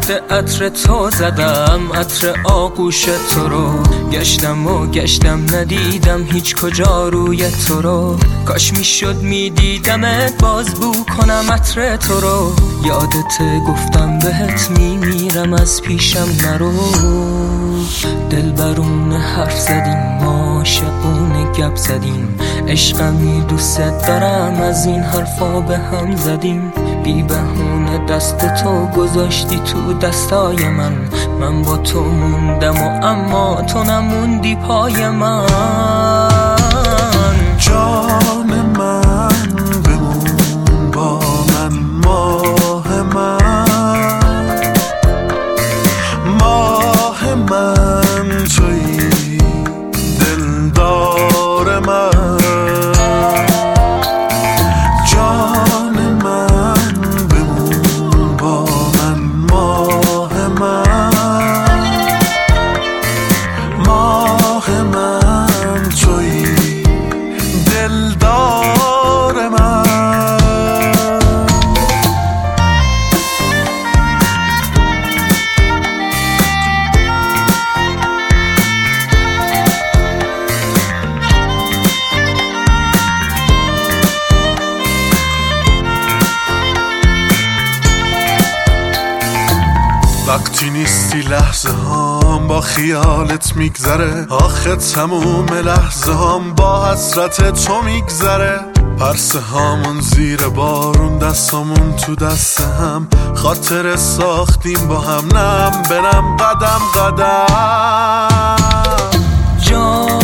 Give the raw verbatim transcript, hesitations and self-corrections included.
یاد عطر تو زدم، عطر آغوش تو رو گشتم و گشتم ندیدم هیچ کجا روی تو رو. کاش میشد میدیدمت باز بو کنم عطر تو رو. یادت گفتم بهت میمیرم از پیشم نرو. دلبرون حرف زدیم ما شقون گپ زدیم، عشقمی دوست دارم از این حرفا به هم زدیم. بی بهونه دست تو گذاشتی تو دستای من، من با تو موندم و اما تو نموندی پای من. جان من بمون با من، ماه من، ماه من تویی دلدار من. جان من بمون با من، ماه من، ماه من تویی دلدار من. وقتی نیستی لحظه هام با خیالت میگذره، آخه تموم لحظه هام با حسرت تو میگذره. پرسه هامون زیر بارون، دستامون تو دست هم، خاطر ساختیم با هم، نم برم قدم قدم. جان